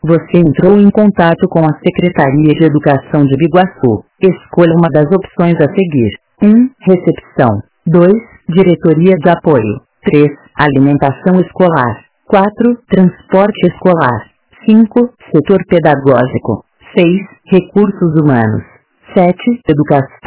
Você entrou em contato com a Secretaria de Educação de Biguaçu. Escolha uma das opções a seguir. 1. Recepção. 2. Diretoria de Apoio. 3. Alimentação escolar. 4. Transporte escolar. 5. Setor pedagógico. 6. Recursos humanos. 7. Educação.